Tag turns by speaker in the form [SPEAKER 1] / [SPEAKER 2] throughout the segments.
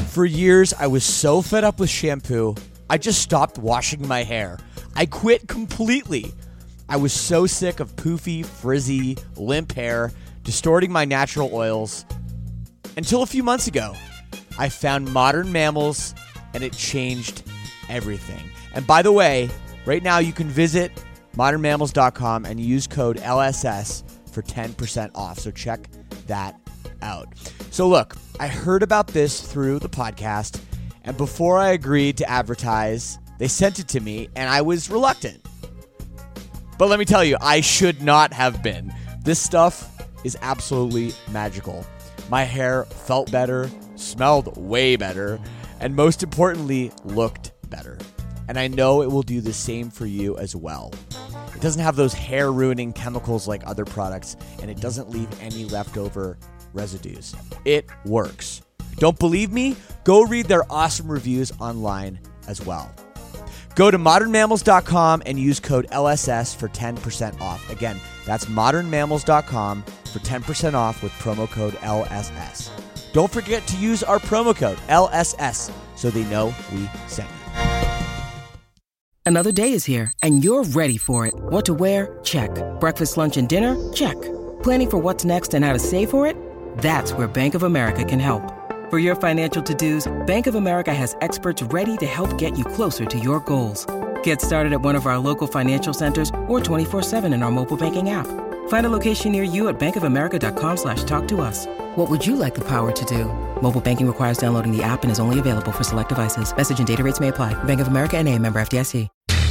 [SPEAKER 1] For years, I was so fed up with shampoo, I just stopped washing my hair. I quit completely. I was so sick of poofy, frizzy, limp hair, distorting my natural oils. Until a few months ago, I found Modern Mammals, and it changed everything. And by the way, right now you can visit modernmammals.com and use code LSS for 10% off. So check that out. So look, I heard about this through the podcast, and before I agreed to advertise, they sent it to me, and I was reluctant. But let me tell you, I should not have been. This stuff is absolutely magical. My hair felt better, smelled way better, and most importantly, looked better. And I know it will do the same for you as well. It doesn't have those hair-ruining chemicals like other products, and it doesn't leave any leftover residues. It works. Don't believe me? Go read their awesome reviews online as well. Go to modernmammals.com and use code LSS for 10% off. Again, that's modernmammals.com for 10% off with promo code LSS. Don't forget to use our promo code LSS so they know we sent you.
[SPEAKER 2] Another day is here, and you're ready for it. What to wear? Check. Breakfast, lunch, and dinner? Check. Planning for what's next and how to save for it? That's where Bank of America can help. For your financial to-dos, Bank of America has experts ready to help get you closer to your goals. Get started at one of our local financial centers or 24/7 in our mobile banking app. Find a location near you at bankofamerica.com/talktous. What would you like the power to do? Mobile banking requires downloading the app and is only available for select devices. Message and data rates may apply. Bank of America N.A., member FDIC.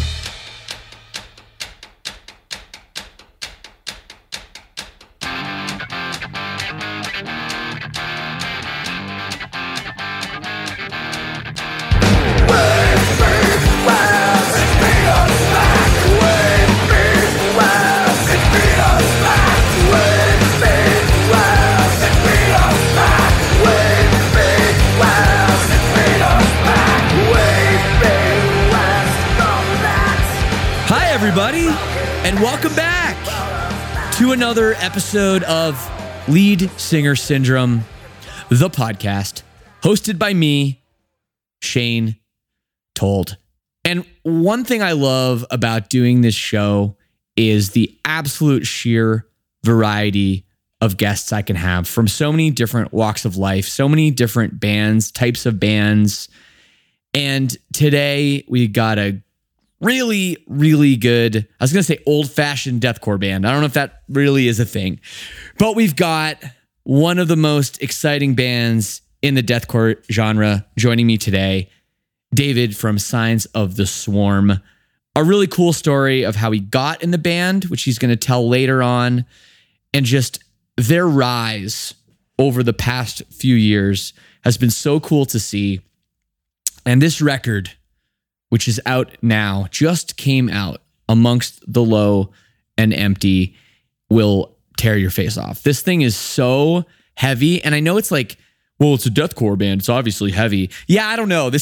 [SPEAKER 3] Everybody, and welcome back to another episode of Lead Singer Syndrome, the podcast, hosted by me, Shane Told. And one thing I love about doing this show is the absolute sheer variety of guests I can have from so many different walks of life, so many different bands, types of bands. And today we got a really, really good, I was going to say old-fashioned deathcore band. I don't know if that really is a thing. But we've got one of the most exciting bands in the deathcore genre joining me today, David from Signs of the Swarm. A really cool story of how he got in the band, which he's going to tell later on, and just their rise over the past few years has been so cool to see. And this record, which is out now, just came out, Amongst the Low and Empty, will tear your face off. This thing is so heavy. And I know it's like, well, it's a deathcore band. It's obviously heavy. Yeah, I don't know. This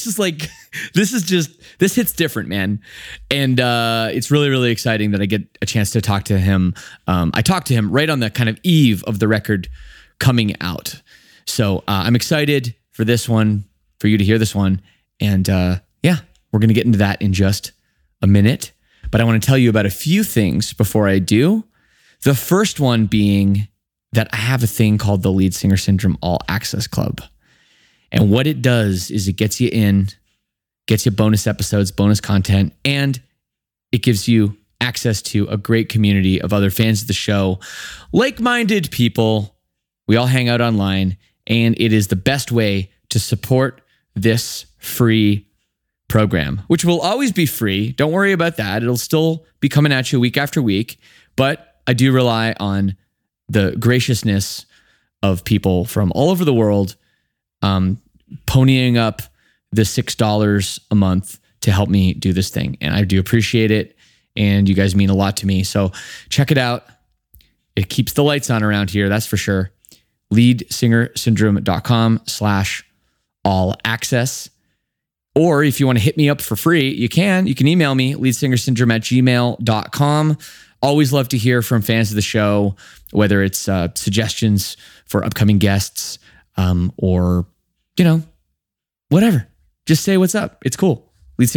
[SPEAKER 3] hits different, man. And it's really, really exciting that I get a chance to talk to him. I talked to him right on the kind of eve of the record coming out. So I'm excited for this one, for you to hear this one. And yeah, we're going to get into that in just a minute. But I want to tell you about a few things before I do. The first one being that I have a thing called the Lead Singer Syndrome All Access Club. And what it does is it gets you in, gets you bonus episodes, bonus content, and it gives you access to a great community of other fans of the show, like-minded people. We all hang out online, and it is the best way to support this free program, which will always be free. Don't worry about that. It'll still be coming at you week after week, but I do rely on the graciousness of people from all over the world ponying up the $6 a month to help me do this thing. And I do appreciate it. And you guys mean a lot to me. So check it out. It keeps the lights on around here. That's for sure. leadsingersyndrome.com/all access. Or if you want to hit me up for free, you can email me, leadsingersyndrome@gmail.com. Always love to hear from fans of the show, whether it's suggestions for upcoming guests or, whatever. Just say what's up. It's cool.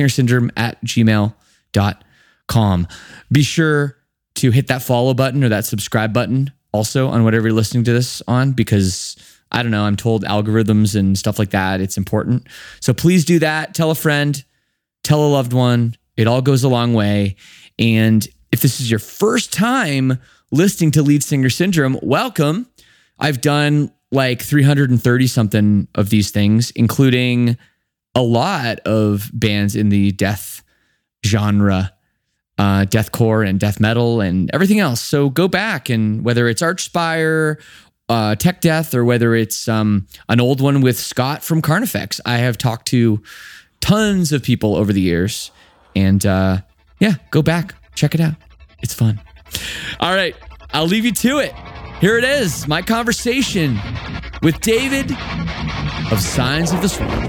[SPEAKER 3] leadsingersyndrome@gmail.com. Be sure to hit that follow button or that subscribe button also on whatever you're listening to this on, because I don't know, I'm told algorithms and stuff like that, it's important. So please do that. Tell a friend, tell a loved one. It all goes a long way. And if this is your first time listening to Lead Singer Syndrome, welcome. I've done like 330 something of these things, including a lot of bands in the death genre, deathcore and death metal and everything else. So go back, and whether it's Archspire, Tech Death, or whether it's an old one with Scott from Carnifex, I have talked to tons of people over the years. And yeah, go back, check it out. It's fun. All right, I'll leave you to it. Here it is, my conversation with David of Signs of the Swarm.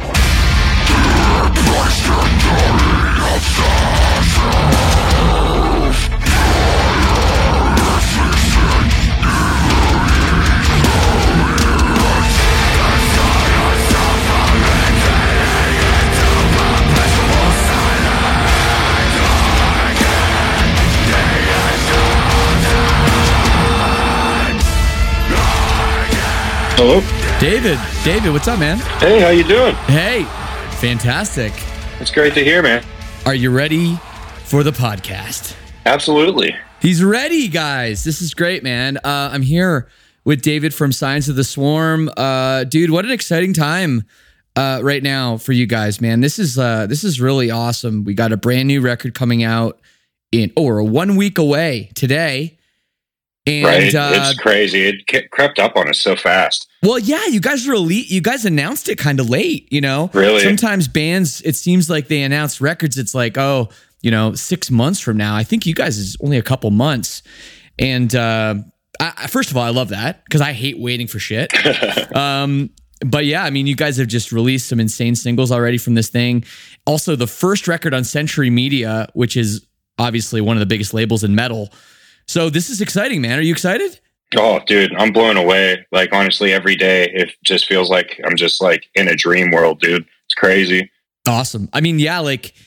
[SPEAKER 4] Hello?
[SPEAKER 3] David, what's up, man?
[SPEAKER 4] Hey, how you doing?
[SPEAKER 3] Hey, fantastic.
[SPEAKER 4] It's great to hear, man.
[SPEAKER 3] Are you ready for the podcast?
[SPEAKER 4] Absolutely.
[SPEAKER 3] He's ready, guys. This is great, man. I'm here with David from Signs of the Swarm. Dude, what an exciting time right now for you guys, man. This is really awesome. We got a brand new record coming out we're 1 week away today. And
[SPEAKER 4] right. It's crazy. It crept up on us so fast.
[SPEAKER 3] Well, yeah, you guys announced it kind of late, you know?
[SPEAKER 4] Really?
[SPEAKER 3] Sometimes bands, it seems like they announce records, it's like, 6 months from now. I think you guys is only a couple months. And first of all, I love that because I hate waiting for shit. But yeah, I mean, you guys have just released some insane singles already from this thing. Also, the first record on Century Media, which is obviously one of the biggest labels in metal. So this is exciting, man. Are you excited?
[SPEAKER 4] Oh, dude, I'm blown away. Like, honestly, every day, it just feels like I'm just like in a dream world, dude. It's crazy.
[SPEAKER 3] Awesome. I mean, yeah,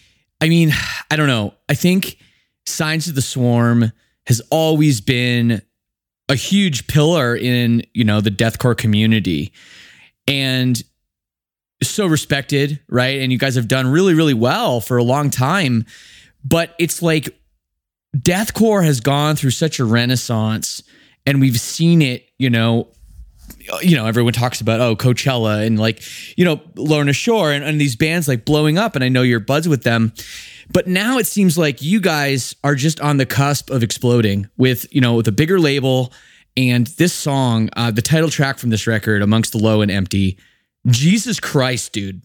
[SPEAKER 3] I don't know. I think Signs of the Swarm has always been a huge pillar in, the deathcore community and so respected, right? And you guys have done really, really well for a long time. But it's like deathcore has gone through such a renaissance, and we've seen it, everyone talks about, Coachella and Lorna Shore and these bands like blowing up. And I know you're buds with them, but now it seems like you guys are just on the cusp of exploding with, with a bigger label. And this song, the title track from this record, Amongst the Low and Empty, Jesus Christ, dude.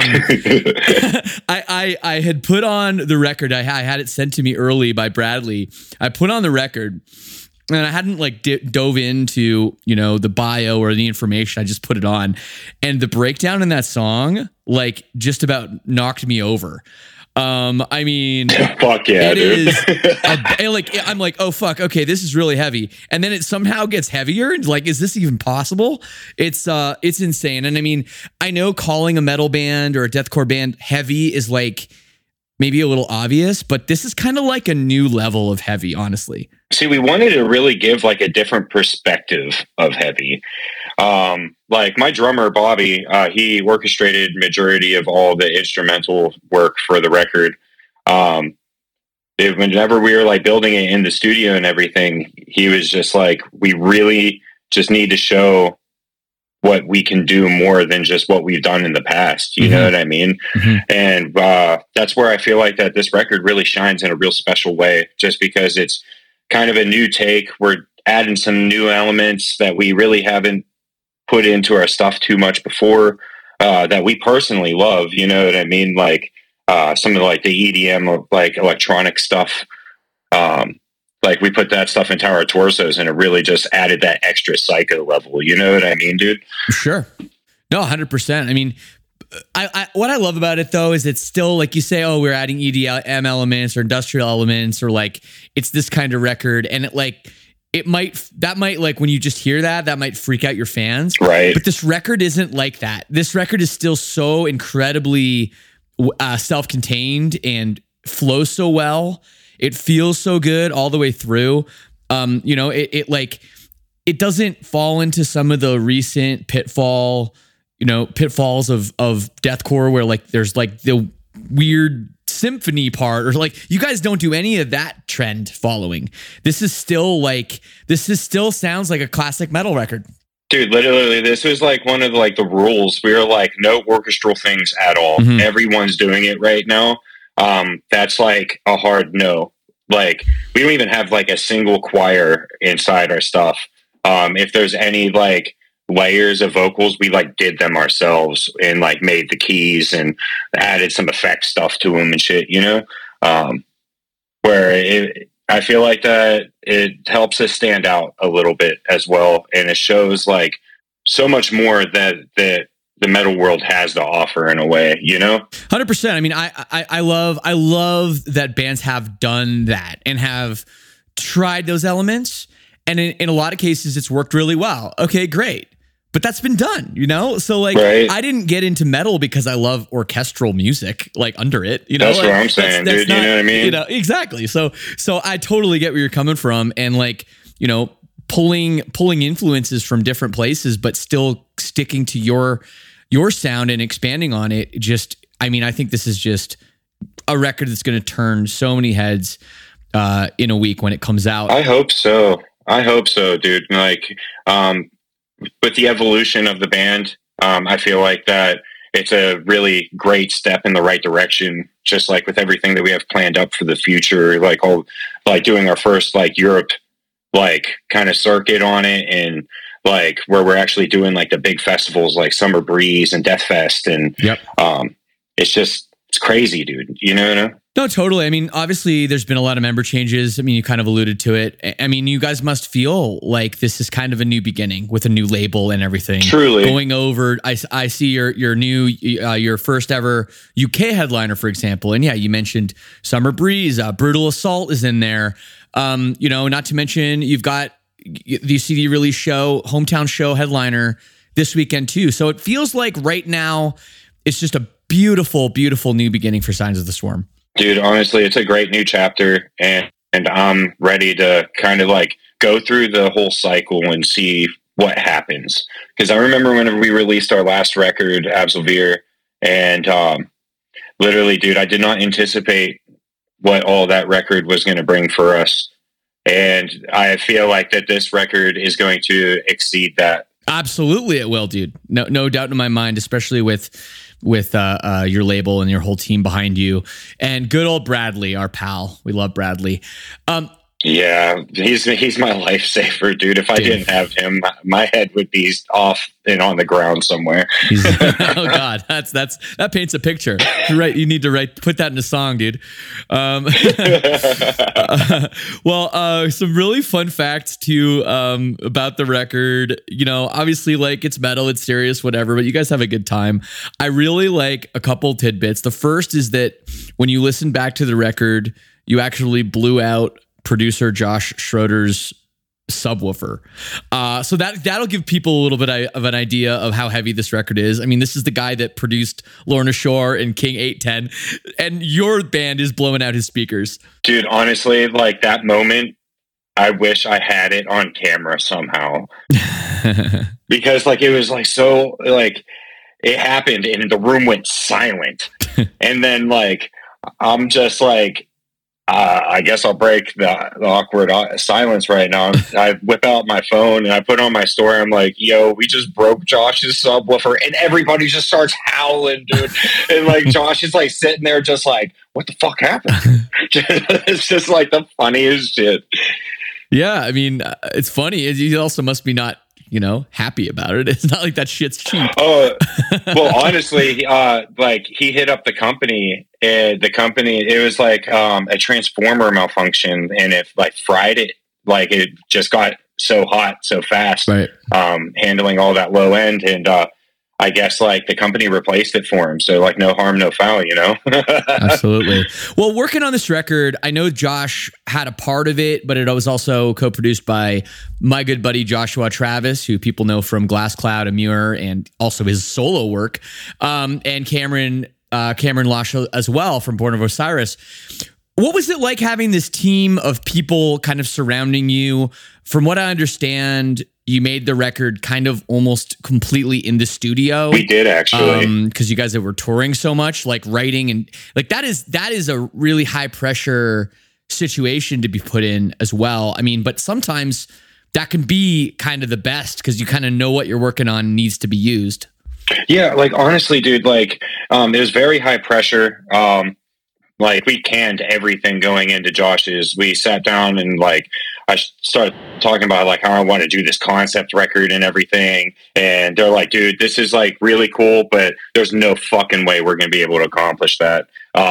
[SPEAKER 3] I had put on the record. I had it sent to me early by Bradley. I put on the record and I hadn't dove into, the bio or the information. I just put it on, and the breakdown in that song, just about knocked me over. I mean,
[SPEAKER 4] fuck yeah, dude.
[SPEAKER 3] I'm like, oh fuck, okay, this is really heavy, and then it somehow gets heavier. Like, is this even possible? It's insane. And I mean, I know calling a metal band or a deathcore band heavy is maybe a little obvious, but this is kind of like a new level of heavy, honestly.
[SPEAKER 4] See, we wanted to really give a different perspective of heavy. My drummer, Bobby, he orchestrated majority of all the instrumental work for the record. Whenever we were building it in the studio and everything, he was just we really just need to show what we can do more than just what we've done in the past. You know what I mean? Mm-hmm. And that's where I feel like that this record really shines in a real special way, just because it's kind of a new take. We're adding some new elements that we really haven't put into our stuff too much before, that we personally love. You know what I mean? Some of the EDM, electronic stuff. We put that stuff into our torsos, and it really just added that extra psycho level. You know what I mean, dude?
[SPEAKER 3] Sure. No, 100%. I mean, I what I love about it though is it's still like you say, we're adding EDM elements or industrial elements, or it's this kind of record, and that might like when you just hear that might freak out your fans.
[SPEAKER 4] Right.
[SPEAKER 3] But this record isn't like that. This record is still so incredibly self-contained and flows so well. It feels so good all the way through. It doesn't fall into some of the recent pitfalls of deathcore where like there's like the weird symphony part, or like you guys don't do any of that trend following. This still sounds like a classic metal record.
[SPEAKER 4] Dude, literally, this was like one of like the rules. We were like, no orchestral things at all.
[SPEAKER 3] Mm-hmm.
[SPEAKER 4] Everyone's doing it right now. That's like a hard no. Like, we don't even have like a single choir inside our stuff. If there's any like layers of vocals, we like did them ourselves and like made the keys and added some effect stuff to them and shit, you know? I feel like that it helps us stand out a little bit as well. And it shows like so much more that the metal world has to offer in a way, you know?
[SPEAKER 3] 100%. I mean, I love that bands have done that and have tried those elements. And in a lot of cases, it's worked really well. Okay, great. But that's been done, you know? So like, right. I didn't get into metal because I love orchestral music, like under it, you know?
[SPEAKER 4] That's
[SPEAKER 3] like,
[SPEAKER 4] what I'm saying, dude. You know what I mean?
[SPEAKER 3] You know, exactly. So I totally get where you're coming from, and like, you know, pulling influences from different places, but still sticking to your sound and expanding on it. I think this is just a record that's going to turn so many heads in a week when it comes out.
[SPEAKER 4] I hope so, dude. Like, with the evolution of the band, I feel like that it's a really great step in the right direction. Just like with everything that we have planned up for the future, like doing our first like Europe, like kind of circuit on it, and like where we're actually doing like the big festivals like Summer Breeze and Death Fest, and
[SPEAKER 3] yep.
[SPEAKER 4] It's crazy, dude. You know?
[SPEAKER 3] No, totally. I mean, obviously there's been a lot of member changes. I mean, you kind of alluded to it. I mean, you guys must feel like this is kind of a new beginning with a new label and everything.
[SPEAKER 4] Truly.
[SPEAKER 3] Going over, I see your new, your first ever UK headliner, for example. And yeah, you mentioned Summer Breeze, Brutal Assault is in there. You know, not to mention you've got the CD release show, hometown show headliner this weekend too. So it feels like right now it's just a beautiful, beautiful new beginning for Signs of the Swarm.
[SPEAKER 4] Dude, honestly, it's a great new chapter, and I'm ready to kind of like go through the whole cycle and see what happens. Because I remember whenever we released our last record, Absolvere, and literally, dude, I did not anticipate what all that record was going to bring for us. And I feel like that this record is going to exceed that.
[SPEAKER 3] Absolutely, it will, dude. No doubt in my mind, especially with your label and your whole team behind you, and good old Bradley, our pal. We love Bradley.
[SPEAKER 4] Yeah, he's my lifesaver, dude. If I didn't have him, my head would be off and on the ground somewhere.
[SPEAKER 3] Oh God, that paints a picture. You're right. You need to put that in a song, dude. Well, some really fun facts too about the record. You know, obviously, like it's metal, it's serious, whatever. But you guys have a good time. I really like a couple tidbits. The first is that when you listen back to the record, you actually blew out producer Josh Schroeder's subwoofer. So that'll give people a little bit of an idea of how heavy this record is. I mean, this is the guy that produced Lorna Shore and King 810, and your band is blowing out his speakers. Dude,
[SPEAKER 4] honestly, like that moment, I wish I had it on camera somehow. Because like it was like so like it happened and the room went silent. And then like I'm just like I guess I'll break the awkward silence right now. I whip out my phone and I put on my story. I'm like, yo, we just broke Josh's subwoofer, and everybody just starts howling, dude. And like Josh is like sitting there just like, what the fuck happened? It's just like the funniest shit.
[SPEAKER 3] Yeah, I mean, it's funny. You also must be not, you know, happy about it. It's not like that shit's cheap.
[SPEAKER 4] Oh, well, honestly, like he hit up the company, and the company, it was like a transformer malfunction, and it like fried it. Like it just got so hot so fast,
[SPEAKER 3] right?
[SPEAKER 4] Handling all that low end, and I guess like the company replaced it for him. So like no harm, no foul, you know?
[SPEAKER 3] Absolutely. Well, working on this record, I know Josh had a part of it, but it was also co-produced by my good buddy Joshua Travis, who people know from Glass Cloud, Amur, and also his solo work, and Cameron Losh as well from Born of Osiris. What was it like having this team of people kind of surrounding you? From what I understand, you made the record kind of almost completely in the studio.
[SPEAKER 4] We did, actually.
[SPEAKER 3] Because you guys that were touring so much, like writing, and like that is a really high pressure situation to be put in as well. I mean, but sometimes that can be kind of the best because you kind of know what you're working on needs to be used.
[SPEAKER 4] Yeah, like honestly, dude, like it was very high pressure. Like we canned everything going into Josh's. We sat down and like I started talking about like how I want to do this concept record and everything. And they're like, dude, this is like really cool, but there's no fucking way we're going to be able to accomplish that.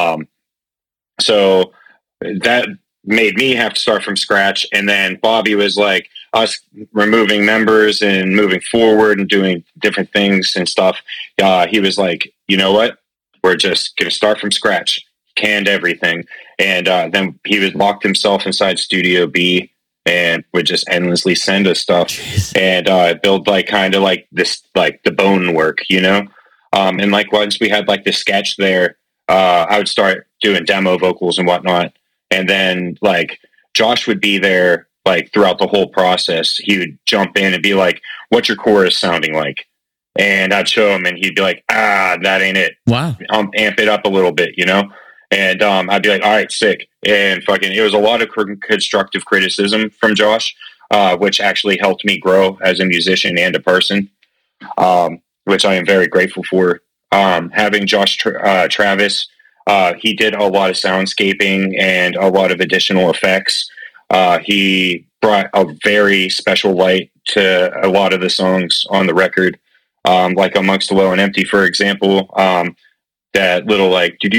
[SPEAKER 4] So that made me have to start from scratch. And then Bobby was like, us removing members and moving forward and doing different things and stuff. He was like, you know what? We're just going to start from scratch. Canned everything. And then he was locked himself inside Studio B and would just endlessly send us stuff. Jeez. And build like kind of like this, like the bone work, you know? And like once we had like the sketch there, I would start doing demo vocals and whatnot. And then like Josh would be there like throughout the whole process. He would jump in and be like, what's your chorus sounding like? And I'd show him and he'd be like, that ain't it.
[SPEAKER 3] Wow.
[SPEAKER 4] Amp it up a little bit, you know? And I'd be like, all right, sick. And fucking, it was a lot of constructive criticism from Josh, which actually helped me grow as a musician and a person, which I am very grateful for. Having Josh Travis, he did a lot of soundscaping and a lot of additional effects. He brought a very special light to a lot of the songs on the record, like Amongst the Low and Empty, for example. That little like thing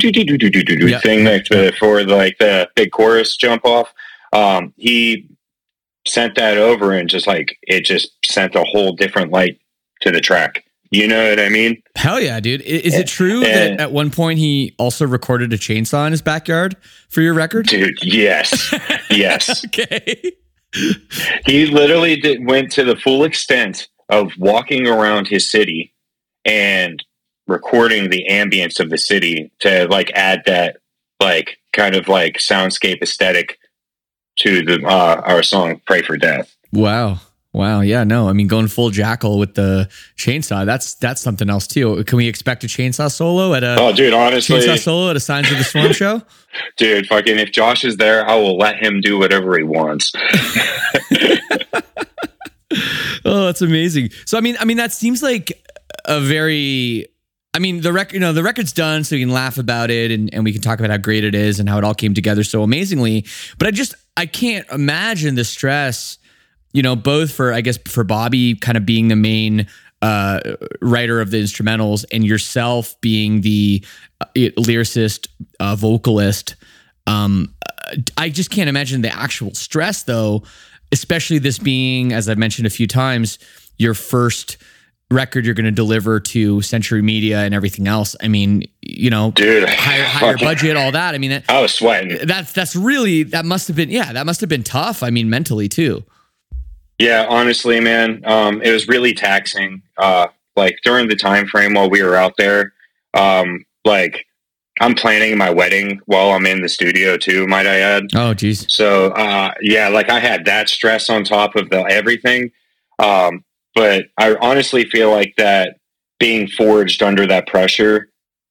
[SPEAKER 4] for like the big chorus jump off. He sent that over and just like it just sent a whole different light to the track. You know what I mean?
[SPEAKER 3] Hell yeah, dude. Is it true that at one point he also recorded a chainsaw in his backyard for your record?
[SPEAKER 4] Dude, yes. Yes.
[SPEAKER 3] Okay.
[SPEAKER 4] He literally went to the full extent of walking around his city and recording the ambience of the city to like add that like kind of like soundscape aesthetic to the our song Pray for Death.
[SPEAKER 3] Wow. Yeah, no, I mean going full Jackal with the chainsaw, that's something else too. Can we expect a chainsaw solo at a Signs of the Swarm show?
[SPEAKER 4] Dude, fucking if Josh is there, I will let him do whatever he wants.
[SPEAKER 3] Oh, that's amazing. So I mean that seems like a very the record, the record's done, so you can laugh about it and we can talk about how great it is and how it all came together so amazingly. But I can't imagine the stress, both for Bobby kind of being the main writer of the instrumentals and yourself being the lyricist, vocalist. I just can't imagine the actual stress though, especially this being, as I've mentioned a few times, your first record you're going to deliver to Century Media and everything else. I mean,
[SPEAKER 4] dude,
[SPEAKER 3] higher budget, all that. I mean,
[SPEAKER 4] I was sweating.
[SPEAKER 3] That must have been tough. I mean, mentally too.
[SPEAKER 4] Yeah, honestly, man, it was really taxing. Like during the time frame while we were out there, like I'm planning my wedding while I'm in the studio too, might I add.
[SPEAKER 3] Oh, geez.
[SPEAKER 4] So, yeah, like I had that stress on top of everything. But I honestly feel like that being forged under that pressure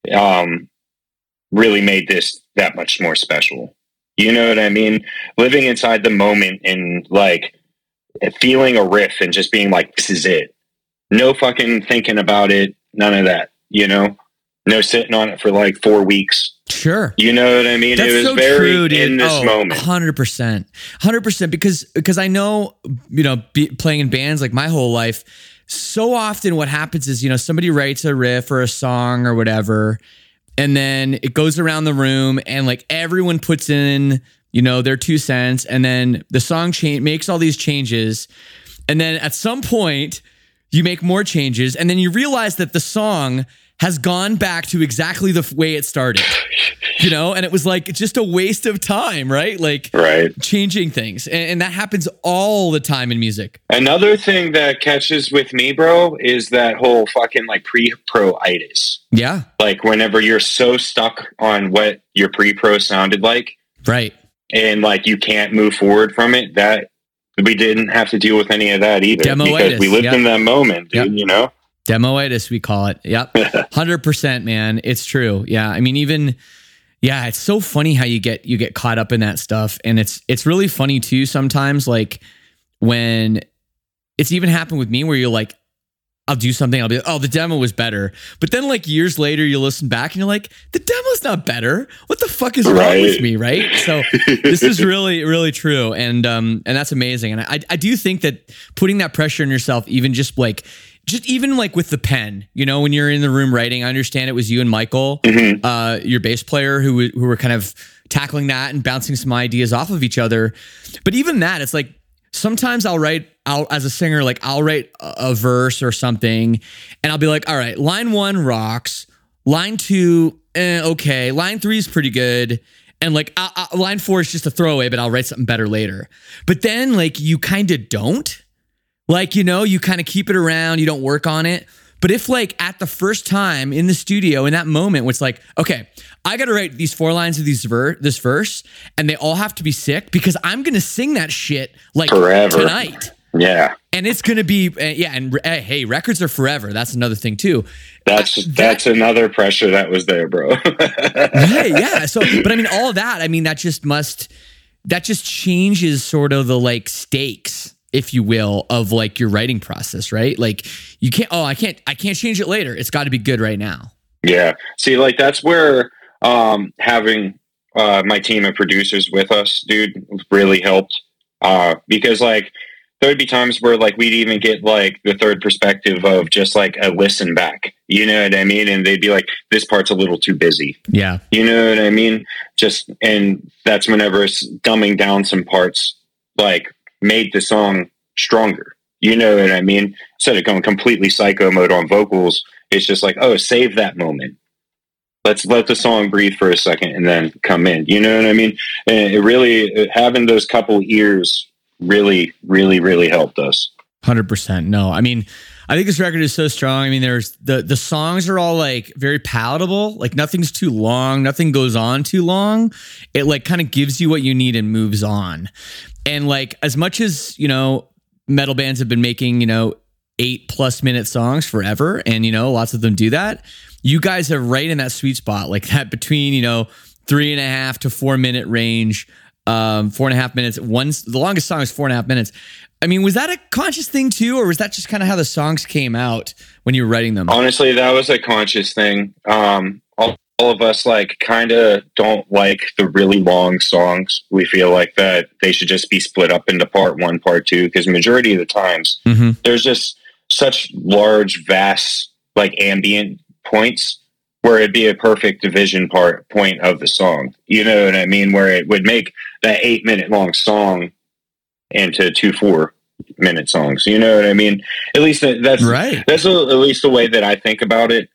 [SPEAKER 4] really made this that much more special. You know what I mean? Living inside the moment and like feeling a riff and just being like, this is it. No fucking thinking about it. None of that, No sitting on it for like 4 weeks.
[SPEAKER 3] Sure.
[SPEAKER 4] You know what I mean?
[SPEAKER 3] That's
[SPEAKER 4] it was
[SPEAKER 3] so
[SPEAKER 4] very
[SPEAKER 3] true,
[SPEAKER 4] in this moment.
[SPEAKER 3] 100%. Because I know, playing in bands like my whole life, so often what happens is, somebody writes a riff or a song or whatever, and then it goes around the room and like everyone puts in, their 2 cents, and then the song makes all these changes. And then at some point, you make more changes, and then you realize that the song has gone back to exactly the way it started, and it was like just a waste of time, right? Like changing things. And that happens all the time in music.
[SPEAKER 4] Another thing that catches with me, bro, is that whole fucking like pre-pro-itis.
[SPEAKER 3] Yeah.
[SPEAKER 4] Like whenever you're so stuck on what your pre-pro sounded like.
[SPEAKER 3] Right.
[SPEAKER 4] And like you can't move forward from it, that we didn't have to deal with any of that either.
[SPEAKER 3] Demo-itis.
[SPEAKER 4] Because we lived in that moment, dude,
[SPEAKER 3] Demo-itis, we call it. Yep. 100%, man. It's true. Yeah. I mean, it's so funny how you get caught up in that stuff. And it's really funny too sometimes, like when it's even happened with me where you're like, I'll do something, I'll be like, oh, the demo was better. But then like years later, you listen back and you're like, the demo's not better. What the fuck is wrong with me, right? So this is really, really true. And that's amazing. And I do think that putting that pressure on yourself, even even with the pen, when you're in the room writing, I understand it was you and Michael, your bass player, who were kind of tackling that and bouncing some ideas off of each other. But even that, it's like, sometimes I'll as a singer, like I'll write a verse or something and I'll be like, all right, line 1 rocks, line 2, okay, line 3 is pretty good. And like line 4 is just a throwaway, but I'll write something better later. But then like you kind of don't. Like, you kind of keep it around, you don't work on it. But if like at the first time in the studio, in that moment, it's like, okay, I got to write these 4 lines of this verse and they all have to be sick because I'm going to sing that shit like
[SPEAKER 4] forever.
[SPEAKER 3] Tonight.
[SPEAKER 4] Yeah.
[SPEAKER 3] And it's going to be, hey, records are forever. That's another thing too.
[SPEAKER 4] That's another pressure that was there, bro.
[SPEAKER 3] Yeah. So, but I mean, all of that, I mean, that just changes sort of the like stakes, if you will, of like your writing process, right? Like you I can't change it later. It's got to be good right now.
[SPEAKER 4] Yeah. See, like that's where having my team of producers with us, dude, really helped. Because like there would be times where like we'd even get like the third perspective of just like a listen back, you know what I mean? And they'd be like, this part's a little too busy.
[SPEAKER 3] Yeah.
[SPEAKER 4] You know what I mean? And that's whenever it's dumbing down some parts, like made the song stronger. You know what I mean? Instead of going completely psycho mode on vocals, it's just like, oh, save that moment. Let's let the song breathe for a second and then come in. You know what I mean? And it really, having those couple ears really, really, really helped us.
[SPEAKER 3] 100%. No, I mean, I think this record is so strong. I mean, there's the songs are all like very palatable. Like nothing's too long. Nothing goes on too long. It like kind of gives you what you need and moves on. And like, as much as, metal bands have been making, 8+ minute songs forever. And, lots of them do that. You guys are right in that sweet spot, like that between, 3.5 to 4 minute range, 4.5 minutes. The longest song is 4.5 minutes. I mean, was that a conscious thing too? Or was that just kind of how the songs came out when you were writing them?
[SPEAKER 4] Honestly, that was a conscious thing. All of us like kind of don't like the really long songs. We feel like that they should just be split up into part 1, part 2, because majority of the times there's just such large, vast, like ambient points where it'd be a perfect division point of the song. You know what I mean? Where it would make that 8 minute long song into 2 4-minute songs. You know what I mean? At least that's right. That's at least the way that I think about it.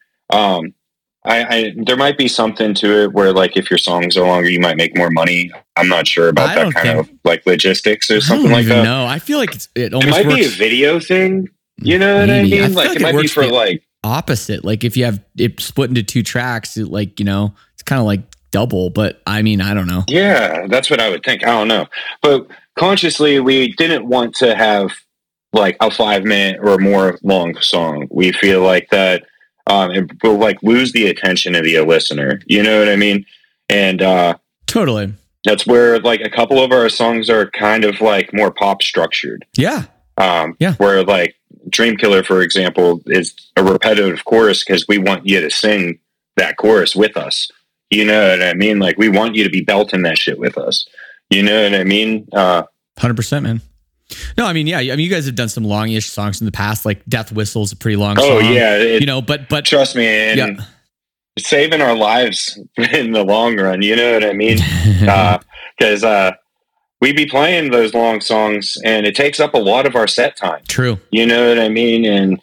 [SPEAKER 4] There might be something to it where like if your songs are longer, you might make more money. I'm not sure about that kind of like logistics or something like that.
[SPEAKER 3] No, I feel like it almost
[SPEAKER 4] might
[SPEAKER 3] works.
[SPEAKER 4] be a video thing. You know what I mean? Like it might be for like
[SPEAKER 3] opposite. Like if you have it split into 2 tracks, like it's kind of like double. But I mean, I don't know.
[SPEAKER 4] Yeah, that's what I would think. I don't know, but consciously, we didn't want to have like a 5 minute or more long song. We feel like that. It will like lose the attention of the listener. You know what I mean? And
[SPEAKER 3] totally.
[SPEAKER 4] That's where like a couple of our songs are kind of like more pop structured.
[SPEAKER 3] Yeah.
[SPEAKER 4] Where like Dream Killer, for example, is a repetitive chorus because we want you to sing that chorus with us. You know what I mean? Like we want you to be belting that shit with us. You know what I mean?
[SPEAKER 3] 100%, man. No, I mean, yeah. I mean, you guys have done some long-ish songs in the past, like Death Whistle's a pretty long song.
[SPEAKER 4] Oh, yeah.
[SPEAKER 3] But
[SPEAKER 4] trust me, and it's saving our lives in the long run. You know what I mean? Because we be playing those long songs, and it takes up a lot of our set time.
[SPEAKER 3] True.
[SPEAKER 4] You know what I mean? And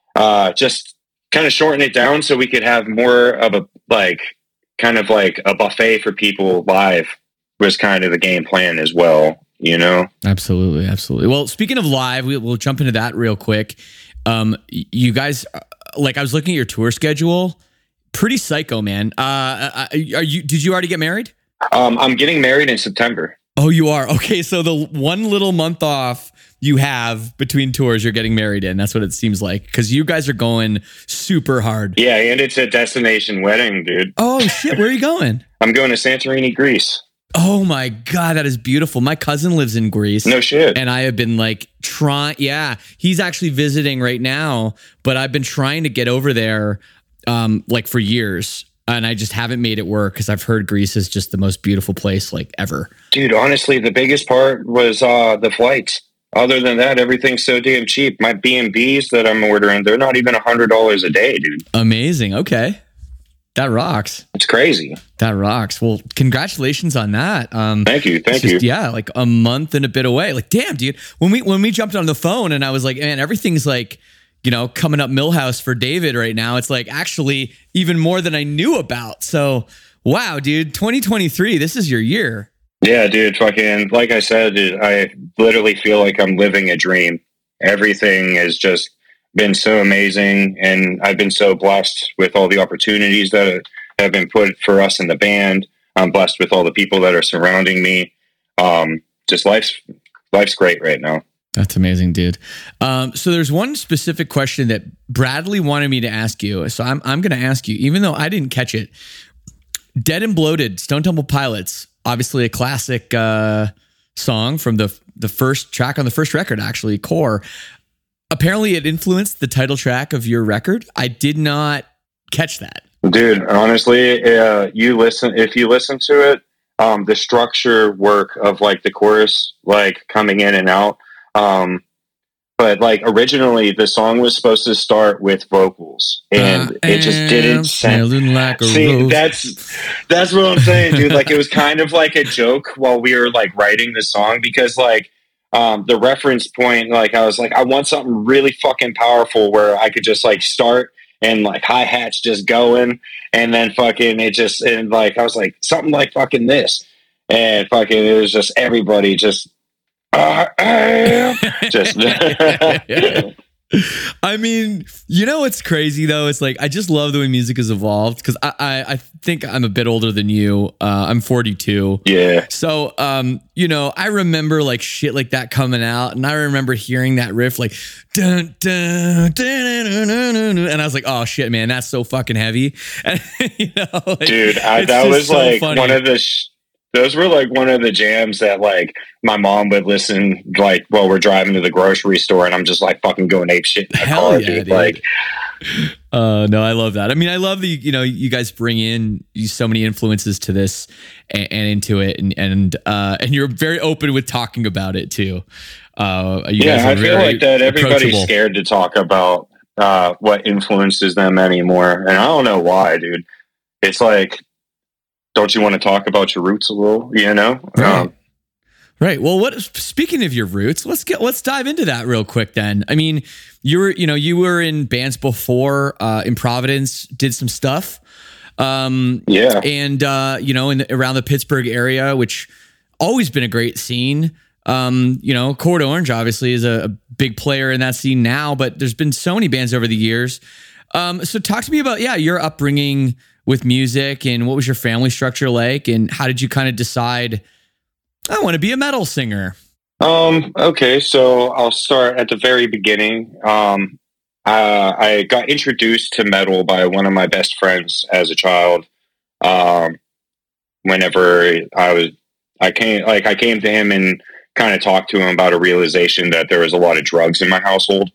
[SPEAKER 4] just kind of shorten it down so we could have more of a kind of like a buffet for people live was kind of the game plan as well. You know?
[SPEAKER 3] Absolutely, absolutely. Well, speaking of live, we'll jump into that real quick. You guys, like, I was looking at your tour schedule. Pretty psycho, man. Did you already get married?
[SPEAKER 4] I'm getting married in September.
[SPEAKER 3] Oh, you are? Okay, so the one little month off you have between tours, you're getting married in. That's what it seems like, because you guys are going super hard.
[SPEAKER 4] Yeah, and it's a destination wedding, dude.
[SPEAKER 3] Oh, shit. Where are you going?
[SPEAKER 4] I'm going to Santorini, Greece.
[SPEAKER 3] Oh, my God. That is beautiful. My cousin lives in Greece.
[SPEAKER 4] No shit.
[SPEAKER 3] And I have been like trying. Yeah, he's actually visiting right now, but I've been trying to get over there like for years. And I just haven't made it work because I've heard Greece is just the most beautiful place like ever.
[SPEAKER 4] Dude, honestly, the biggest part was the flights. Other than that, everything's so damn cheap. My B&Bs that I'm ordering, they're not even $100 a day, dude.
[SPEAKER 3] Amazing. Okay. That rocks.
[SPEAKER 4] It's crazy.
[SPEAKER 3] That rocks. Well, congratulations on that.
[SPEAKER 4] Thank you. Thank you.
[SPEAKER 3] Yeah, like a month and a bit away. Like, damn, dude. When we jumped on the phone and I was like, man, everything's like, you know, coming up Millhouse for David right now. It's like actually even more than I knew about. So, wow, dude, 2023, this is your year.
[SPEAKER 4] Yeah, dude, fucking, like I said, dude, I literally feel like I'm living a dream. Everything has just been so amazing, and I've been so blessed with all the opportunities that have been put for us in the band. I'm blessed with all the people that are surrounding me. Just life's great right now.
[SPEAKER 3] That's amazing, dude. So there's one specific question that Bradley wanted me to ask you. So I'm going to ask you, even though I didn't catch it. Dead and Bloated, Stone Temple Pilots, obviously a classic song from the first track on the first record, actually, Core. Apparently it influenced the title track of your record. I did not catch that.
[SPEAKER 4] Dude, honestly, if you listen to it, the structure work of like the chorus, like coming in and out, but like originally the song was supposed to start with vocals, and it just didn't sound
[SPEAKER 3] like a
[SPEAKER 4] see
[SPEAKER 3] rose.
[SPEAKER 4] that's what I'm saying, dude. Like it was kind of like a joke while we were like writing the song, because like the reference point, like I was like, I want something really fucking powerful where I could just like start and like hi-hats just going, and then fucking it just, and like I was like something like fucking this, and fucking it was just everybody just just
[SPEAKER 3] I mean, you know what's crazy though? It's like I just love the way music has evolved, because I think I'm a bit older than you. I'm 42.
[SPEAKER 4] Yeah.
[SPEAKER 3] So you know, I remember like shit like that coming out, and I remember hearing that riff like dun dun dun dun dun dun, and I was like, oh shit, man, that's so fucking heavy. And, you know, like,
[SPEAKER 4] dude, that was so like funny. One of the. Those were like one of the jams that like my mom would listen like while we're driving to the grocery store, and I'm just like fucking going ape shit in the car,
[SPEAKER 3] yeah,
[SPEAKER 4] dude.
[SPEAKER 3] Like,
[SPEAKER 4] no,
[SPEAKER 3] I love that. I mean, I love the, you know, you guys bring in so many influences to this and into it, and you're very open with talking about it too.
[SPEAKER 4] Yeah, I feel like that everybody's scared to talk about what influences them anymore, and I don't know why, dude. It's like, don't you want to talk about your roots a little, you know?
[SPEAKER 3] Right. Well, speaking of your roots, let's dive into that real quick then. I mean, you were in bands before, in Providence, did some stuff.
[SPEAKER 4] Yeah.
[SPEAKER 3] And you know, around the Pittsburgh area, which always been a great scene. You know, Code Orange obviously is a big player in that scene now, but there's been so many bands over the years. So talk to me about, your upbringing with music, and what was your family structure like, and how did you kind of decide, I want to be a metal singer?
[SPEAKER 4] Okay, so I'll start at the very beginning. I got introduced to metal by one of my best friends as a child. Whenever I came to him and kind of talked to him about a realization that there was a lot of drugs in my household.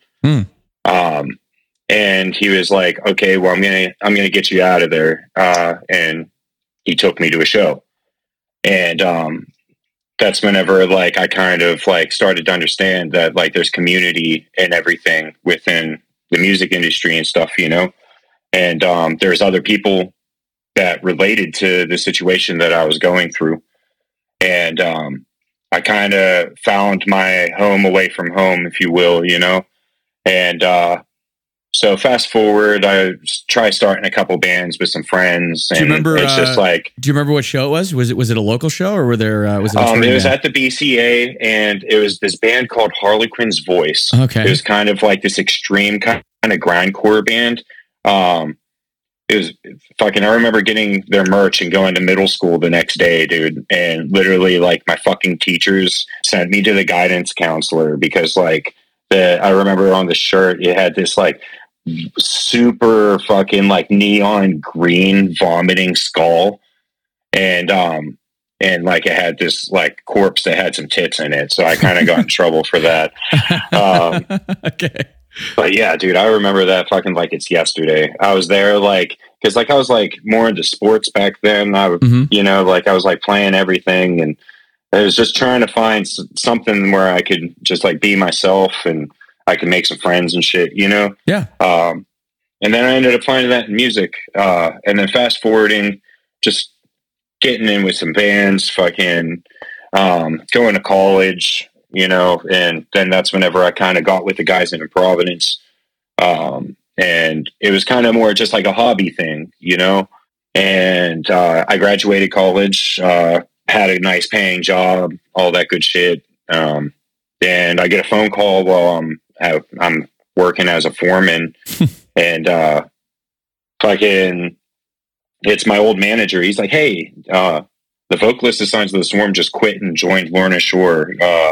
[SPEAKER 4] And he was like, okay, well, I'm going to get you out of there. And he took me to a show. And, that's whenever like I kind of like started to understand that like there's community and everything within the music industry and stuff, you know? And, there's other people that related to the situation that I was going through. And, I kind of found my home away from home, if you will, you know? And, so fast forward, I try starting a couple bands with some friends, and
[SPEAKER 3] do you remember,
[SPEAKER 4] it's just like.
[SPEAKER 3] Do you remember what show it was? Was it a local show, or were there? Was it?
[SPEAKER 4] It was at the BCA, and it was this band called Harlequin's Voice.
[SPEAKER 3] Okay,
[SPEAKER 4] it was kind of like this extreme kind of grindcore band. It was fucking. I remember getting their merch and going to middle school the next day, dude, and literally like my fucking teachers sent me to the guidance counselor because like I remember on the shirt it had this like super fucking like neon green vomiting skull, and like it had this like corpse that had some tits in it, so I kind of got in trouble for that.
[SPEAKER 3] Okay,
[SPEAKER 4] but yeah, dude, I remember that fucking like it's yesterday. I was there like because like I was like more into sports back then. You know, like I was like playing everything, and I was just trying to find something where I could just like be myself and I could make some friends and shit, you know?
[SPEAKER 3] Yeah.
[SPEAKER 4] And then I ended up finding that in music. And then fast forwarding, just getting in with some bands, fucking going to college, you know, and then that's whenever I kind of got with the guys in Providence. And it was kind of more just like a hobby thing, you know? And I graduated college, had a nice paying job, all that good shit. And I get a phone call while I'm working as a foreman, and fucking it's my old manager. He's like, "Hey, the vocalist of Signs of the Swarm just quit and joined Lorna Shore.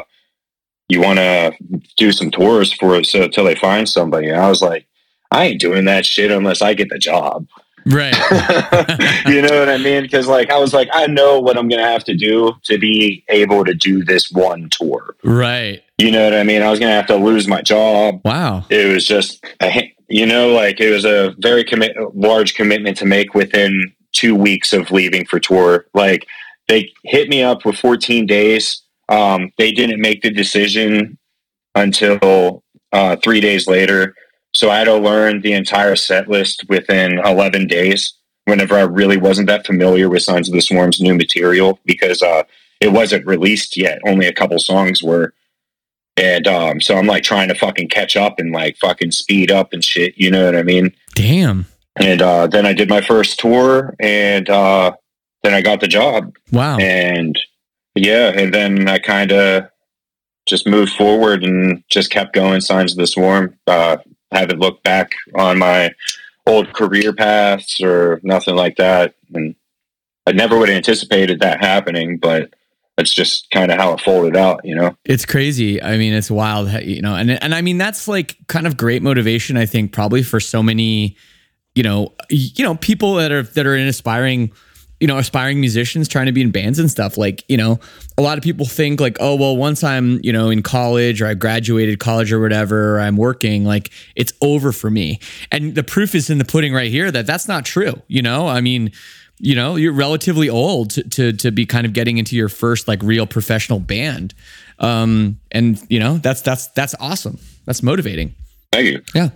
[SPEAKER 4] You want to do some tours for us till they find somebody?" And I was like, "I ain't doing that shit unless I get the job."
[SPEAKER 3] Right.
[SPEAKER 4] You know what I mean? Because like I was like, I know what I'm gonna have to do to be able to do this one tour.
[SPEAKER 3] Right.
[SPEAKER 4] You know what I mean? I was gonna have to lose my job.
[SPEAKER 3] Wow.
[SPEAKER 4] It was just, you know, like it was a very large commitment to make within 2 weeks of leaving for tour. Like they hit me up with 14 days. They didn't make the decision until 3 days later. So I had to learn the entire set list within 11 days whenever I really wasn't that familiar with Signs of the Swarm's new material because it wasn't released yet. Only a couple songs were. And so I'm like trying to fucking catch up and like fucking speed up and shit. You know what I mean?
[SPEAKER 3] Damn.
[SPEAKER 4] And then I did my first tour, and then I got the job.
[SPEAKER 3] Wow.
[SPEAKER 4] And yeah, and then I kind of just moved forward and just kept going. Signs of the Swarm. Haven't looked back on my old career paths or nothing like that. And I never would have anticipated that happening, but that's just kind of how it folded out, you know?
[SPEAKER 3] It's crazy. I mean, it's wild, you know, and I mean, that's like kind of great motivation, I think, probably for so many, you know, people that are in aspiring musicians trying to be in bands and stuff. Like, you know, a lot of people think like, oh, well, once I'm, you know, in college or I graduated college or whatever, or I'm working, like it's over for me. And the proof is in the pudding right here that that's not true. You know, I mean, you know, you're relatively old to be kind of getting into your first like real professional band. And you know, that's awesome. That's motivating.
[SPEAKER 4] Thank you.
[SPEAKER 3] Yeah.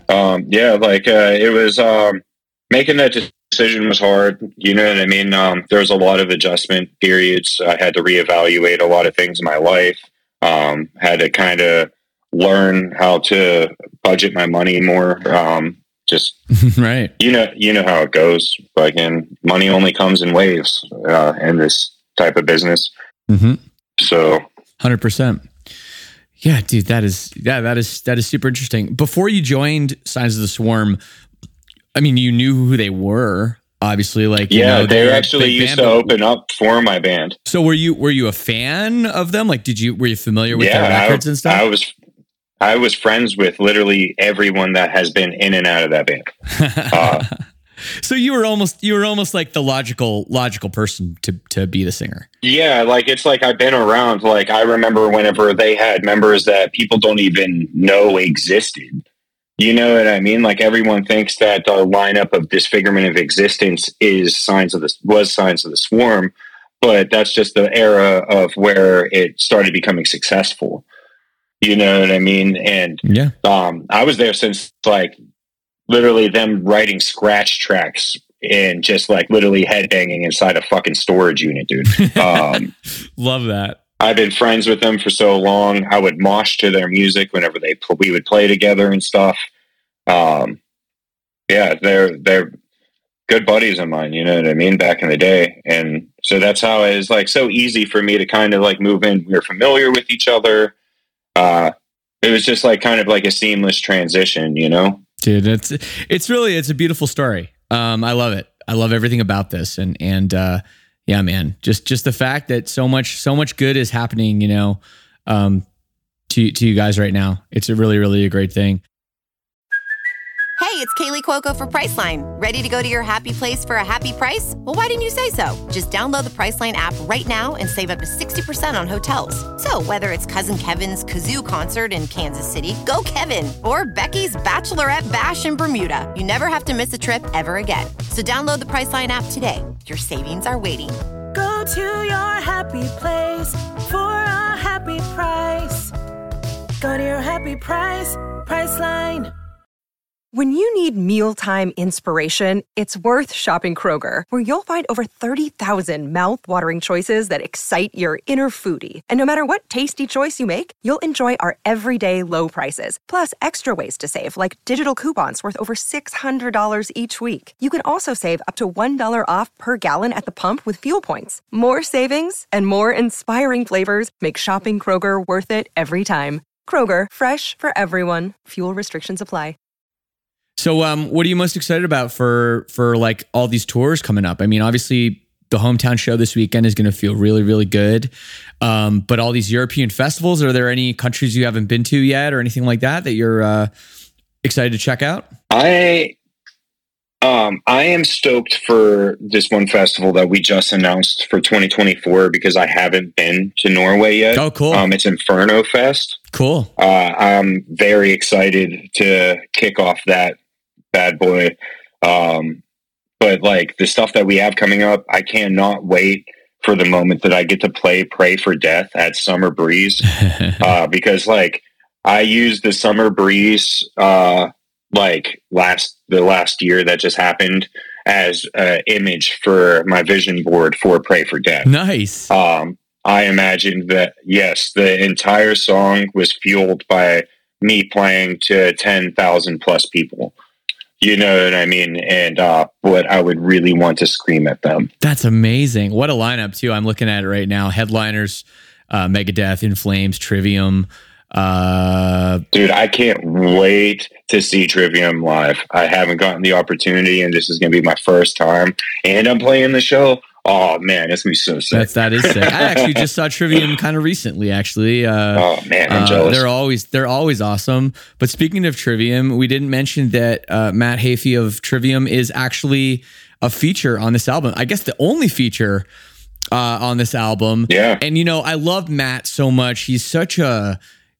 [SPEAKER 4] It was, making that decision was hard. You know what I mean? There was a lot of adjustment periods. I had to reevaluate a lot of things in my life. Had to kind of learn how to budget my money more. Just
[SPEAKER 3] right.
[SPEAKER 4] You know how it goes. Like, and money only comes in waves in this type of business.
[SPEAKER 3] Mm-hmm.
[SPEAKER 4] So
[SPEAKER 3] 100%. Yeah, dude, that is super interesting. Before you joined Signs of the Swarm, I mean, you knew who they were, obviously. Like,
[SPEAKER 4] yeah,
[SPEAKER 3] you know,
[SPEAKER 4] they actually used to open up for my band.
[SPEAKER 3] So were you a fan of them? Like, were you familiar with their records and stuff?
[SPEAKER 4] I was friends with literally everyone that has been in and out of that band.
[SPEAKER 3] So you were almost like the logical person to be the singer.
[SPEAKER 4] Yeah, like it's like I've been around. Like I remember whenever they had members that people don't even know existed. You know what I mean? Like everyone thinks that the lineup of Disfigurement of Existence was Signs of the Swarm, but that's just the era of where it started becoming successful. You know what I mean? And
[SPEAKER 3] yeah,
[SPEAKER 4] I was there since like literally them writing scratch tracks and just like literally headbanging inside a fucking storage unit, dude.
[SPEAKER 3] Love that.
[SPEAKER 4] I've been friends with them for so long. I would mosh to their music whenever we would play together and stuff. Yeah, they're good buddies of mine, you know what I mean, back in the day. And so that's how it was like so easy for me to kind of like move in. We were familiar with each other. It was just like kind of like a seamless transition, you know?
[SPEAKER 3] Dude, it's a beautiful story. I love it. I love everything about this. And yeah, man, just the fact that so much good is happening, you know, to you guys right now. It's a really, really a great thing.
[SPEAKER 5] Hey, it's Kaylee Cuoco for Priceline. Ready to go to your happy place for a happy price? Well, why didn't you say so? Just download the Priceline app right now and save up to 60% on hotels. So whether it's Cousin Kevin's Kazoo Concert in Kansas City, go Kevin, or Becky's Bachelorette Bash in Bermuda, you never have to miss a trip ever again. So download the Priceline app today. Your savings are waiting.
[SPEAKER 6] Go to your happy place for a happy price. Go to your happy price, Priceline.
[SPEAKER 7] When you need mealtime inspiration, it's worth shopping Kroger, where you'll find over 30,000 mouth-watering choices that excite your inner foodie. And no matter what tasty choice you make, you'll enjoy our everyday low prices, plus extra ways to save, like digital coupons worth over $600 each week. You can also save up to $1 off per gallon at the pump with fuel points. More savings and more inspiring flavors make shopping Kroger worth it every time. Kroger, fresh for everyone. Fuel restrictions apply.
[SPEAKER 3] So, what are you most excited about for like all these tours coming up? I mean, obviously the hometown show this weekend is going to feel really, really good. But all these European festivals, are there any countries you haven't been to yet or anything like that you're excited to check out?
[SPEAKER 4] I am stoked for this one festival that we just announced for 2024 because I haven't been to Norway yet.
[SPEAKER 3] Oh, cool.
[SPEAKER 4] It's Inferno Fest.
[SPEAKER 3] Cool.
[SPEAKER 4] I'm very excited to kick off that bad boy. But like the stuff that we have coming up, I cannot wait for the moment that I get to play Pray for Death at Summer Breeze. Because like I used the Summer Breeze like the last year that just happened as an image for my vision board for Pray for Death.
[SPEAKER 3] Nice.
[SPEAKER 4] I imagined that, yes, the entire song was fueled by me playing to 10,000 plus people. You know what I mean? And what I would really want to scream at them.
[SPEAKER 3] That's amazing. What a lineup, too. I'm looking at it right now. Headliners, Megadeth, In Flames, Trivium.
[SPEAKER 4] Dude, I can't wait to see Trivium live. I haven't gotten the opportunity, and this is going to be my first time. And I'm playing the show. Oh man, that's gonna be so sick.
[SPEAKER 3] That is sick. I actually just saw Trivium kind of recently. Actually,
[SPEAKER 4] oh man, I'm jealous.
[SPEAKER 3] They're always awesome. But speaking of Trivium, we didn't mention that Matt Heafy of Trivium is actually a feature on this album. I guess the only feature on this album.
[SPEAKER 4] Yeah.
[SPEAKER 3] And you know, I love Matt so much. He's such an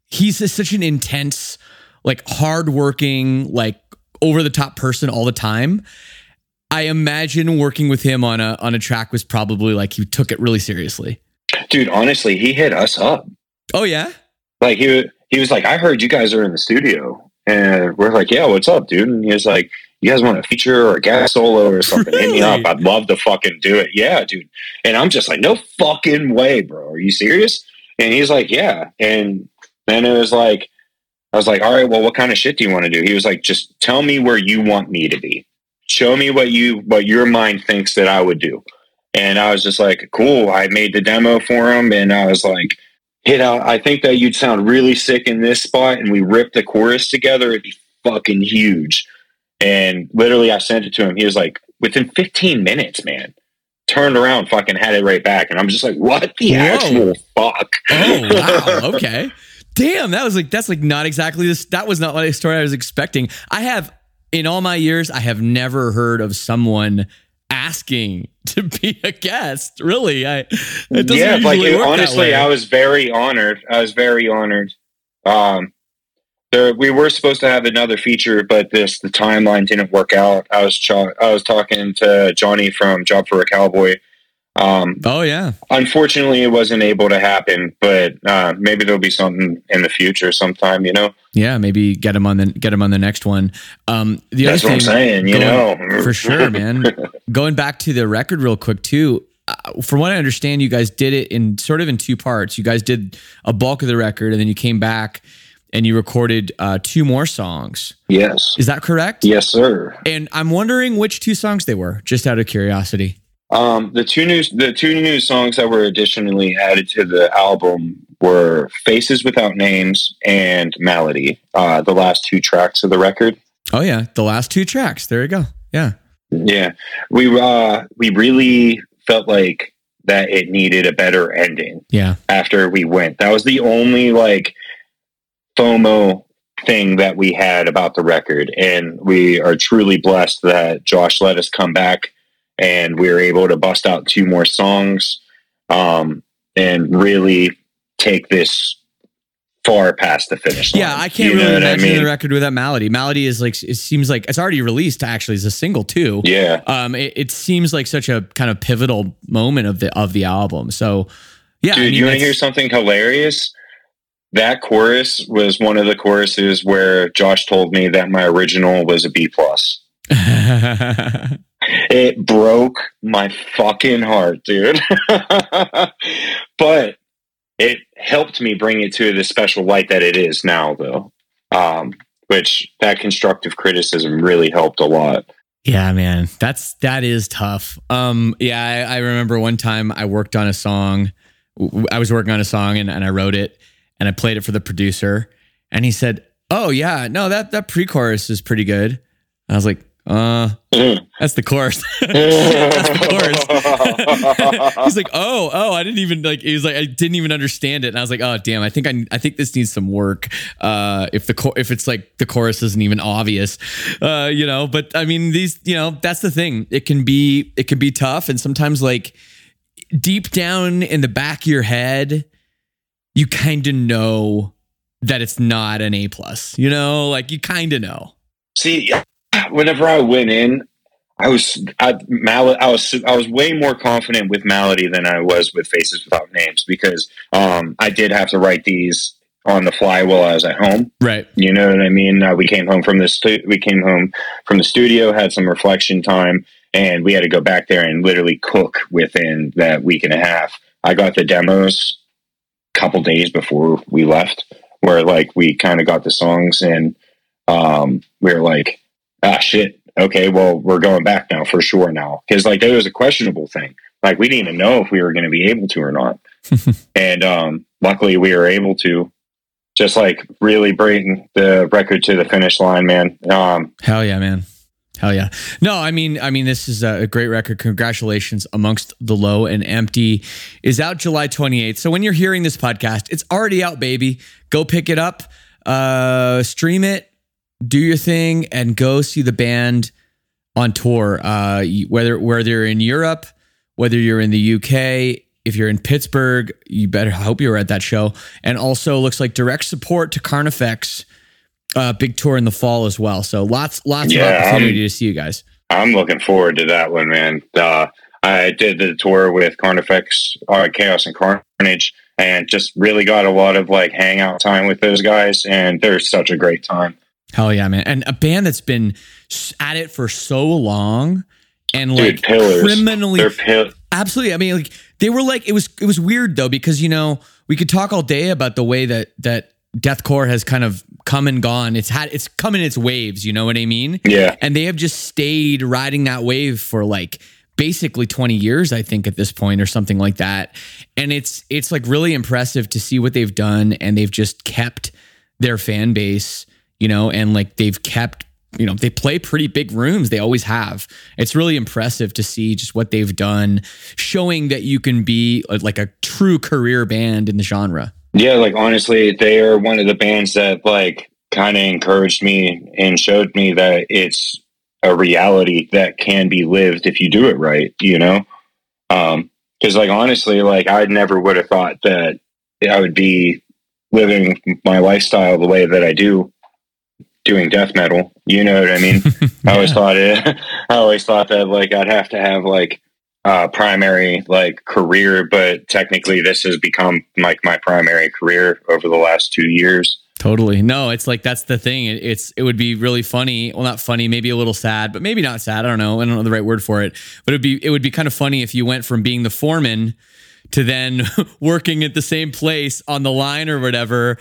[SPEAKER 3] intense, like hardworking, like over the top person all the time. I imagine working with him on a track was probably like he took it really seriously.
[SPEAKER 4] Dude, honestly, he hit us up.
[SPEAKER 3] Oh yeah?
[SPEAKER 4] Like he was like, I heard you guys are in the studio. And we're like, yeah, what's up, dude? And he was like, you guys want a feature or a gas solo or something?
[SPEAKER 3] Really?
[SPEAKER 4] Hit me up. I'd love to fucking do it. Yeah, dude. And I'm just like, no fucking way, bro. Are you serious? And he's like, yeah. And then it was like, I was like, all right, well, what kind of shit do you want to do? He was like, just tell me where you want me to be. Show me what your mind thinks that I would do. And I was just like, cool. I made the demo for him and I was like, hit out. I think that you'd sound really sick in this spot. And we ripped the chorus together. It'd be fucking huge. And literally I sent it to him. He was like, within 15 minutes, man, turned around, fucking had it right back. And I'm just like, what the actual fuck?
[SPEAKER 3] Oh, wow. Okay. Damn. That's not exactly this. That was not like a story I was expecting. In all my years, I have never heard of someone asking to be a guest. Really,
[SPEAKER 4] honestly, I was very honored. We were supposed to have another feature, but the timeline didn't work out. I was talking to Johnny from Job for a Cowboy.
[SPEAKER 3] Oh yeah.
[SPEAKER 4] Unfortunately, it wasn't able to happen, but maybe there'll be something in the future sometime. You know.
[SPEAKER 3] Yeah, maybe get him on the next one.
[SPEAKER 4] That's what I'm saying. For
[SPEAKER 3] sure, man. Going back to the record real quick too. from what I understand, you guys did it in sort of in two parts. You guys did a bulk of the record, and then you came back and you recorded 2 more songs.
[SPEAKER 4] Yes.
[SPEAKER 3] Is that correct?
[SPEAKER 4] Yes, sir.
[SPEAKER 3] And I'm wondering which 2 songs they were, just out of curiosity.
[SPEAKER 4] The two new songs that were additionally added to the album were Faces Without Names and Malady, the last 2 tracks of the record.
[SPEAKER 3] Oh yeah, the last 2 tracks. There you go. Yeah.
[SPEAKER 4] Yeah. We really felt like that it needed a better ending.
[SPEAKER 3] Yeah.
[SPEAKER 4] After we went. That was the only like FOMO thing that we had about the record, and we are truly blessed that Josh let us come back and we were able to bust out 2 more songs and really take this far past the finish line.
[SPEAKER 3] Yeah, I can't really imagine the record without Malady. Malady is like, it seems like it's already released actually as a single too.
[SPEAKER 4] Yeah.
[SPEAKER 3] It seems like such a kind of pivotal moment of the album. So yeah.
[SPEAKER 4] Dude, you want to hear something hilarious? That chorus was one of the choruses where Josh told me that my original was a B+. It broke my fucking heart, dude. But it helped me bring it to the special light that it is now, though. Which that constructive criticism really helped a lot.
[SPEAKER 3] Yeah, man, that is tough. Yeah, I remember one time I worked on a song. I was working on a song and I wrote it and I played it for the producer, and he said, "Oh yeah, no, that pre-chorus is pretty good." And I was like, that's the chorus. That's the chorus. He's like, oh, I didn't even like. He was like, I didn't even understand it, and I was like, oh damn, I think this needs some work. If it's like the chorus isn't even obvious, But I mean, these, that's the thing. It can be tough, and sometimes like deep down in the back of your head, you kind of know that it's not an A+. Like you kind of know.
[SPEAKER 4] See, whenever I went in, I was way more confident with Malady than I was with Faces Without Names, because I did have to write these on the fly while I was at home.
[SPEAKER 3] Right.
[SPEAKER 4] You know what I mean? We came home from the studio, had some reflection time, and we had to go back there and literally cook within that week and a half. I got the demos a couple days before we left, where like we kind of got the songs, and we were like, shit, okay, well, we're going back now for sure now. Because like that was a questionable thing. Like we didn't even know if we were going to be able to or not. And luckily we were able to just like really bring the record to the finish line, man.
[SPEAKER 3] Hell yeah, man. Hell yeah. No, I mean, this is a great record. Congratulations. Amongst the Low and Empty is out July 28th. So when you're hearing this podcast, it's already out, baby. Go pick it up, stream it, do your thing, and go see the band on tour. Whether you're in Europe, whether you're in the UK, if you're in Pittsburgh, you better hope you're at that show. And also looks like direct support to Carnifex. Big tour in the fall as well. So lots of opportunity to see you guys.
[SPEAKER 4] I'm looking forward to that one, man. I did the tour with Carnifex, Chaos and Carnage, and just really got a lot of like hangout time with those guys, and they're such a great time.
[SPEAKER 3] Hell yeah, man. And a band that's been at it for so long and like
[SPEAKER 4] pillars.
[SPEAKER 3] Criminally. Absolutely. I mean, like they were like, it was weird though, because, we could talk all day about the way that deathcore has kind of come and gone. It's come in its waves, you know what I mean?
[SPEAKER 4] Yeah.
[SPEAKER 3] And they have just stayed riding that wave for like basically 20 years, I think, at this point, or something like that. And it's like really impressive to see what they've done, and they've just kept their fan base, and like they've kept, they play pretty big rooms. They always have. It's really impressive to see just what they've done, showing that you can be like a true career band in the genre.
[SPEAKER 4] Yeah, like honestly, they are one of the bands that like kind of encouraged me and showed me that it's a reality that can be lived if you do it right, Because like honestly, like I never would have thought that I would be living my lifestyle the way that I do, doing death metal. You know what I mean? Yeah. I always thought that like I'd have to have like primary like career, but technically this has become like my primary career over the last 2 years.
[SPEAKER 3] Totally. No, it's like, that's the thing. It would be really funny. Well, not funny, maybe a little sad, but maybe not sad. I don't know the right word for it. But it would be kind of funny if you went from being the foreman to then working at the same place on the line or whatever,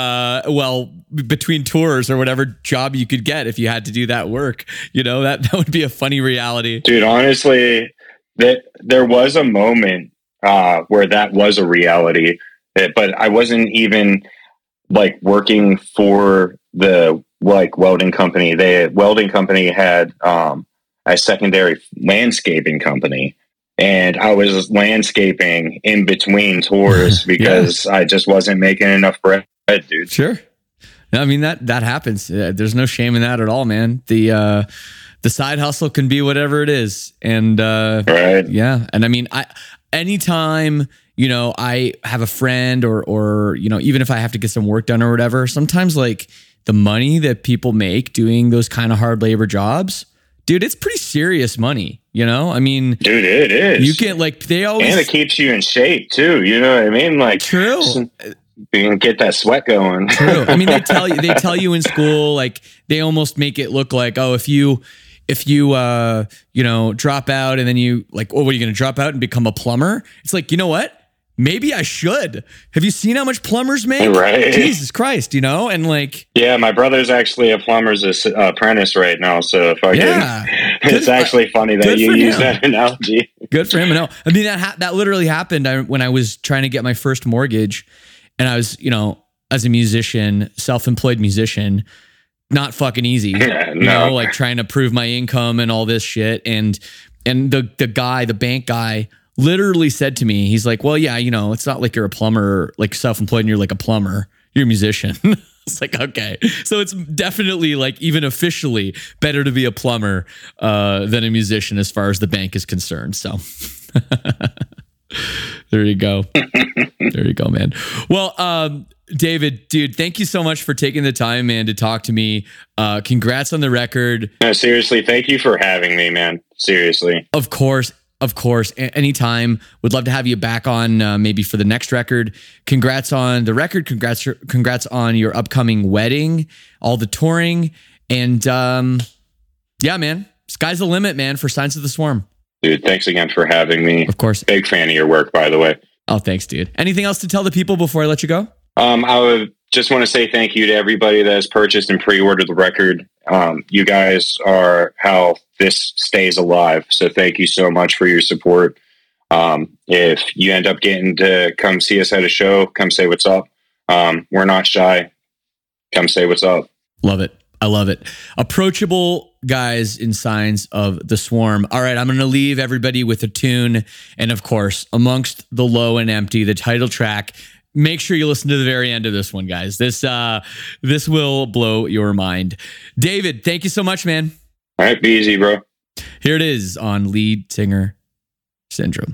[SPEAKER 3] between tours or whatever job you could get if you had to do that work. You know, that would be a funny reality.
[SPEAKER 4] Dude, honestly, there was a moment where that was a reality, but I wasn't even like working for the welding company. The welding company had a secondary landscaping company. And I was landscaping in between tours because I just wasn't making enough bread, dude.
[SPEAKER 3] Sure. I mean, that happens. There's no shame in that at all, man. The side hustle can be whatever it is. And
[SPEAKER 4] right.
[SPEAKER 3] Yeah. And I mean, anytime, you know, I have a friend or, you know, even if I have to get some work done or whatever, sometimes like the money that people make doing those kind of hard labor jobs, dude, it's pretty serious money, you know? I mean,
[SPEAKER 4] dude, it is.
[SPEAKER 3] You get like, they always.
[SPEAKER 4] And it keeps you in shape too. You know what I mean? Like,
[SPEAKER 3] true.
[SPEAKER 4] You can get that sweat going.
[SPEAKER 3] True. I mean, they tell you in school, like, they almost make it look like, oh, if you you know, drop out and then you like, oh, what are you going to drop out and become a plumber? It's like, you know what? Maybe I should. Have you seen how much plumbers make?
[SPEAKER 4] Right.
[SPEAKER 3] Jesus Christ, you know? And like...
[SPEAKER 4] Yeah, my brother's actually a plumber's apprentice right now, so if I it's actually funny that you use that analogy.
[SPEAKER 3] Good for him. No, I mean, that literally happened when I was trying to get my first mortgage, and I was, you know, as a musician, self-employed musician, not fucking easy.
[SPEAKER 4] Yeah,
[SPEAKER 3] you know, like trying to prove my income and all this shit. And the bank guy literally said to me, he's like, well, yeah, you know, it's not like you're a plumber, like self-employed and you're like a plumber, you're a musician. It's like, okay. So it's definitely like even officially better to be a plumber than a musician as far as the bank is concerned. So there you go. There you go, man. Well, David, dude, thank you so much for taking the time, man, to talk to me. Congrats on the record.
[SPEAKER 4] No, seriously. Thank you for having me, man. Seriously.
[SPEAKER 3] Of course. Anytime. Would love to have you back on maybe for the next record. Congrats on the record. Congrats on your upcoming wedding, all the touring. And yeah, man, sky's the limit, man, for Signs of the Swarm.
[SPEAKER 4] Dude, thanks again for having me.
[SPEAKER 3] Of course.
[SPEAKER 4] Big fan of your work, by the way.
[SPEAKER 3] Oh, thanks, dude. Anything else to tell the people before I let you go?
[SPEAKER 4] I would just want to say thank you to everybody that has purchased and pre-ordered the record. You guys are how this stays alive. So thank you so much for your support. If you end up getting to come see us at a show, come say what's up. We're not shy. Come say what's up.
[SPEAKER 3] Love it. I love it. Approachable guys in Signs of the Swarm. All right, I'm going to leave everybody with a tune. And of course, Amongst the Low and Empty, the title track. Make sure you listen to the very end of this one, guys. This will blow your mind. David, thank you so much, man.
[SPEAKER 4] All right, be easy, bro.
[SPEAKER 3] Here it is on Lead Singer Syndrome.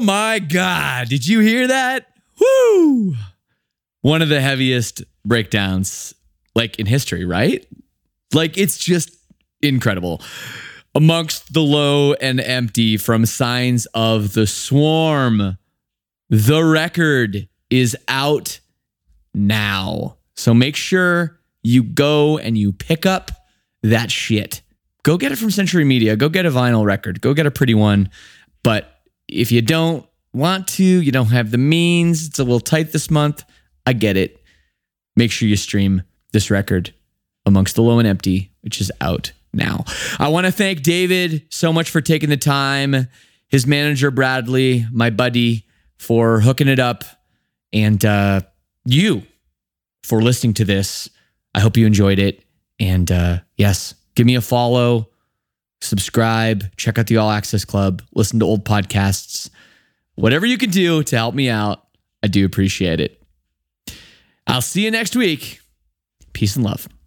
[SPEAKER 3] my God. Did you hear that? Woo! One of the heaviest breakdowns like in history, right? Like it's just incredible. Amongst the Low and Empty from Signs of the Swarm. The record is out now. So make sure you go and you pick up that shit. Go get it from Century Media. Go get a vinyl record. Go get a pretty one. But if you don't want to, you don't have the means, it's a little tight this month, I get it. Make sure you stream this record, Amongst the Low and Empty, which is out now. I want to thank David so much for taking the time, his manager Bradley, my buddy, for hooking it up, and you for listening to this. I hope you enjoyed it. And yes, give me a follow, subscribe, check out the All Access Club, listen to old podcasts, whatever you can do to help me out. I do appreciate it. I'll see you next week. Peace and love.